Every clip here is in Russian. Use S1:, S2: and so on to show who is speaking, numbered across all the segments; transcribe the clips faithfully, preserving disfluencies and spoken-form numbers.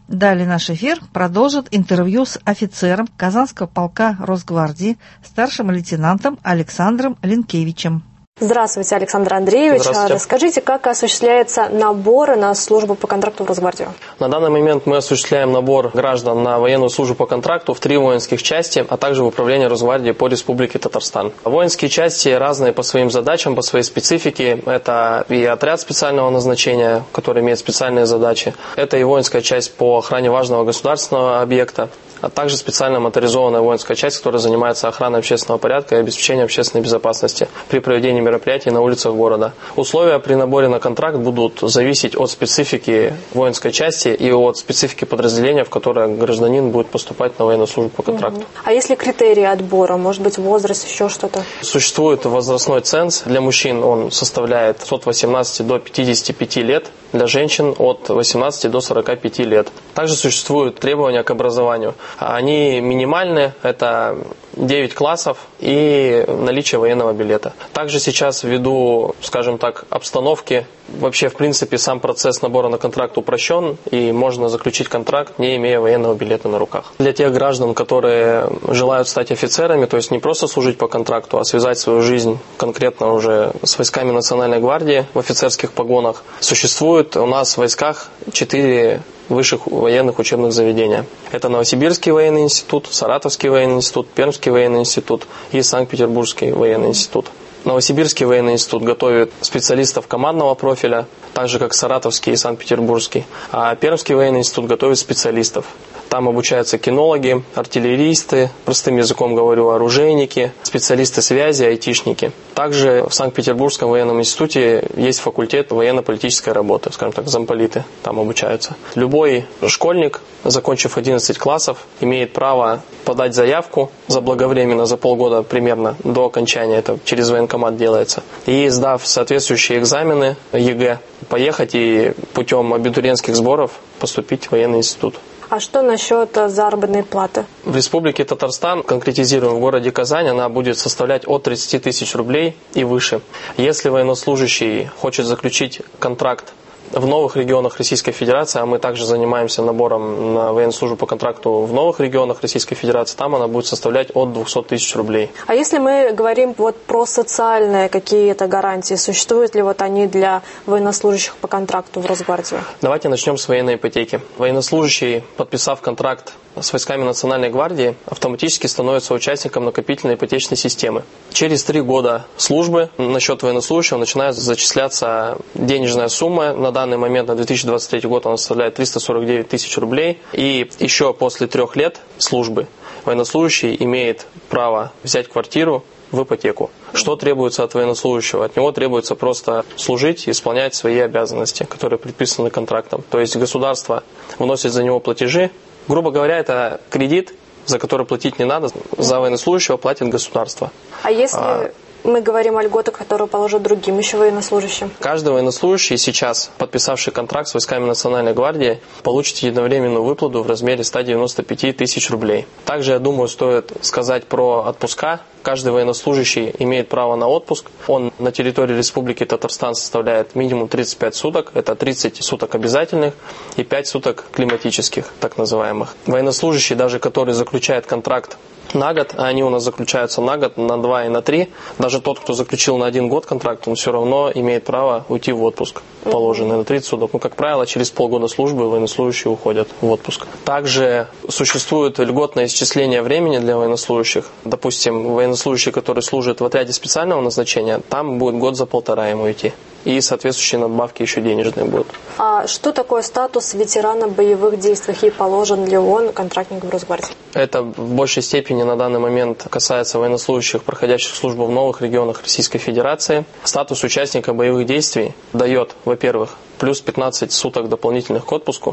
S1: Далее наш эфир продолжит интервью с офицером Казанского полка Росгвардии, старшим лейтенантом Александром Линкевичем.
S2: Здравствуйте, Александр Андреевич.
S3: Здравствуйте.
S2: Расскажите, как осуществляется набор на службу по контракту в Росгвардию?
S3: На данный момент мы осуществляем набор граждан на военную службу по контракту в три воинских части, а также в управление Росгвардии по Республике Татарстан. Воинские части разные по своим задачам, по своей специфике. Это и отряд специального назначения, который имеет специальные задачи. Это и воинская часть по охране важного государственного объекта, а также специально моторизованная воинская часть, которая занимается охраной общественного порядка и обеспечением общественной безопасности при проведении мероприятий на улицах города. Условия при наборе на контракт будут зависеть от специфики воинской части и от специфики подразделения, в которое гражданин будет поступать на военную службу по контракту.
S2: Угу. А есть ли критерии отбора? Может быть, возраст, еще что-то?
S3: Существует возрастной ценз. Для мужчин он составляет от восемнадцати до пятидесяти пяти лет, для женщин от восемнадцати до сорока пяти лет. Также существуют требования к образованию. Они минимальны, это девять классов и наличие военного билета. Также сейчас ввиду, скажем так, обстановки, вообще в принципе сам процесс набора на контракт упрощен и можно заключить контракт, не имея военного билета на руках. Для тех граждан, которые желают стать офицерами, то есть не просто служить по контракту, а связать свою жизнь конкретно уже с войсками Национальной гвардии в офицерских погонах, существует у нас в войсках четыре высших военных учебных заведения. Это Новосибирский военный институт, Саратовский военный институт, Пермский военный институт и Санкт-Петербургский военный институт. Новосибирский военный институт готовит специалистов командного профиля, так же как Саратовский и Санкт-Петербургский, а Пермский военный институт готовит специалистов. Там обучаются кинологи, артиллеристы, простым языком говорю, оружейники, специалисты связи, айтишники. Также в Санкт-Петербургском военном институте есть факультет военно-политической работы, скажем так, замполиты там обучаются. Любой школьник, закончив одиннадцать классов, имеет право подать заявку заблаговременно, за полгода примерно до окончания, это через военкомат делается, и сдав соответствующие экзамены ЕГЭ, поехать и путем абитуриентских сборов поступить в военный институт.
S2: А что насчет заработной платы?
S3: В Республике Татарстан, конкретизируем, в городе Казань, она будет составлять от тридцати тысяч рублей и выше. Если военнослужащий хочет заключить контракт в новых регионах Российской Федерации, а мы также занимаемся набором на военную службу по контракту в новых регионах Российской Федерации, там она будет составлять от двухсот тысяч рублей. А
S2: если мы говорим вот про социальные какие-то гарантии, существуют ли вот они для военнослужащих по контракту в Росгвардию?
S3: Давайте начнем с военной ипотеки. Военнослужащий, подписав контракт с войсками Национальной гвардии, автоматически становится участником накопительной ипотечной системы. Через три года службы на счет военнослужащего начинает зачисляться денежная сумма. На данный момент, на две тысячи двадцать третий год, она составляет триста сорок девять тысяч рублей. И еще после трех лет службы военнослужащий имеет право взять квартиру в ипотеку. Что требуется от военнослужащего? От него требуется просто служить и исполнять свои обязанности, которые предписаны контрактом. То есть государство вносит за него платежи. Грубо говоря, это кредит, за который платить не надо, за военнослужащего платит государство.
S2: А если а... мы говорим о льготах, которые положат другим еще военнослужащим?
S3: Каждый военнослужащий сейчас, подписавший контракт с войсками Национальной гвардии, получит единовременную выплату в размере ста девяноста пяти тысяч рублей. Также, я думаю, стоит сказать про отпуска. Каждый военнослужащий имеет право на отпуск. Он на территории Республики Татарстан составляет минимум тридцать пять суток. Это тридцать суток обязательных и пять суток климатических, так называемых. Военнослужащий, даже который заключает контракт на год, а они у нас заключаются на год, на два и на три, даже тот, кто заключил на один год контракт, он все равно имеет право уйти в отпуск, положенный на тридцать суток. Ну, как правило, через полгода службы военнослужащие уходят в отпуск. Также существует льготное исчисление времени для военнослужащих. Допустим, военнослужащий, который служит в отряде специального назначения, там будет год за полтора ему идти. И соответствующие надбавки еще денежные будут.
S2: А что такое статус ветерана боевых действий и положен ли он контрактникам Росгвардии?
S3: Это в большей степени на данный момент касается военнослужащих, проходящих службу в новых регионах Российской Федерации. Статус участника боевых действий дает, во-первых, плюс пятнадцать суток дополнительных к отпуску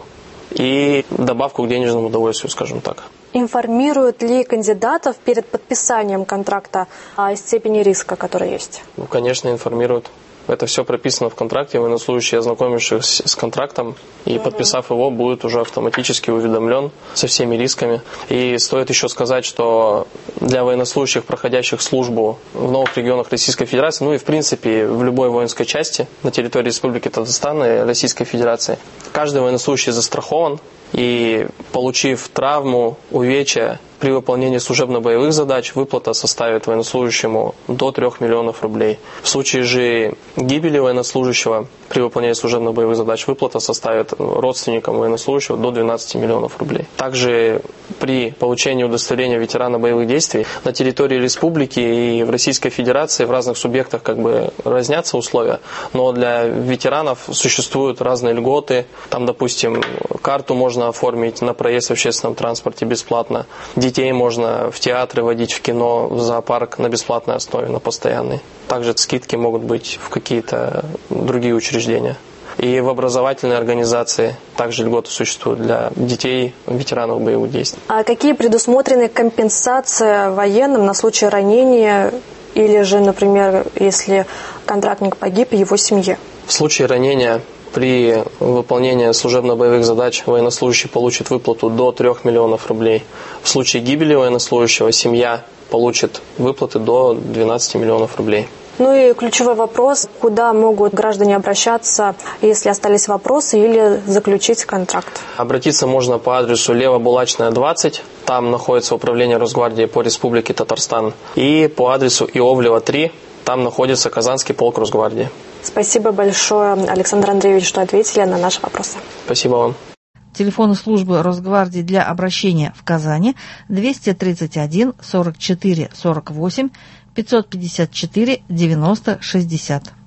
S3: и добавку к денежному удовольствию, скажем так.
S2: Информируют ли кандидатов перед подписанием контракта о степени риска, которая есть?
S3: Ну, конечно, информируют. Это все прописано в контракте. Военнослужащий, ознакомившись с контрактом и подписав его, будет уже автоматически уведомлен со всеми рисками. И стоит еще сказать, что для военнослужащих, проходящих службу в новых регионах Российской Федерации, ну и в принципе в любой воинской части на территории Республики Татарстан и Российской Федерации, каждый военнослужащий застрахован. И получив травму, увечья, при выполнении служебно-боевых задач выплата составит военнослужащему до трёх миллионов рублей. В случае же гибели военнослужащего при выполнении служебно-боевых задач выплата составит родственникам военнослужащего до двенадцати миллионов рублей. Также при получении удостоверения ветерана боевых действий на территории республики и в Российской Федерации в разных субъектах как бы разнятся условия, но для ветеранов существуют разные льготы. Там, допустим, карту можно оформить на проезд в общественном транспорте бесплатно. Детей можно в театры водить, в кино, в зоопарк на бесплатной основе, на постоянной. Также скидки могут быть в какие-то другие учреждения. И в образовательной организации также льготы существуют для детей, ветеранов боевых действий. А
S2: какие предусмотрены компенсации военным на случай ранения или же, например, если контрактник погиб, его семье?
S3: В случае ранения при выполнении служебно-боевых задач военнослужащий получит выплату до трёх миллионов рублей. В случае гибели военнослужащего семья получит выплаты до двенадцати миллионов рублей.
S2: Ну и ключевой вопрос, куда могут граждане обращаться, если остались вопросы, или заключить контракт?
S3: Обратиться можно по адресу Лева Булачная, двадцать, там находится управление Росгвардии по Республике Татарстан, и по адресу Иовлева, три, там находится Казанский полк Росгвардии.
S2: Спасибо большое, Александр Андреевич, что ответили на наши вопросы.
S3: Спасибо вам.
S1: Телефоны службы Росгвардии для обращения в Казани двести тридцать один сорок четыре сорок восемь пятьсот пятьдесят четыре девяносто шестьдесят.